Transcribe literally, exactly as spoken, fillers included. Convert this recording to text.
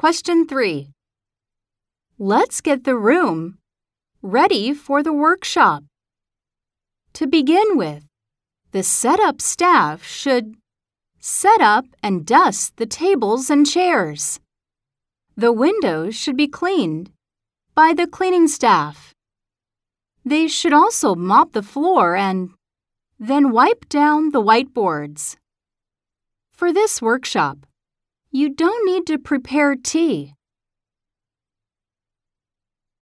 Question three. Let's get the room ready for the workshop. To begin with, the setup staff should set up and dust the tables and chairs. The windows should be cleaned by the cleaning staff. They should also mop the floor and then wipe down the whiteboards. For this workshop, you don't need to prepare tea.